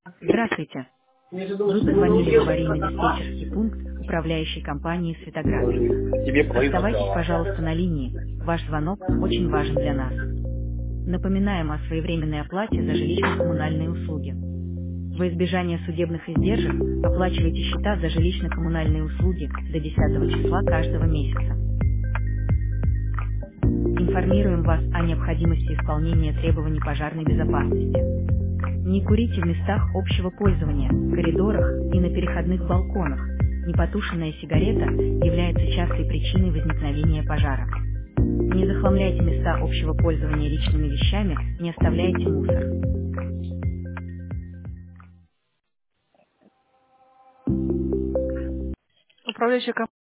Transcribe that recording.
Здравствуйте. Вы Ну, позвонили в аварийно-диспетчерский пункт управляющей компании «Светоград». тебе половину Оставайтесь, отдала. пожалуйста, на линии. Ваш звонок очень важен для нас. Напоминаем о своевременной оплате за жилищно-коммунальные услуги. Во избежание судебных издержек оплачивайте счета за жилищно-коммунальные услуги до 10 числа каждого месяца. Информируем вас о необходимости исполнения требований пожарной безопасности. Не курите в местах общего пользования, коридорах и на переходных балконах. Непотушенная сигарета является частой причиной возникновения пожара. Не захламляйте места общего пользования личными вещами, не оставляйте мусор. Управляющая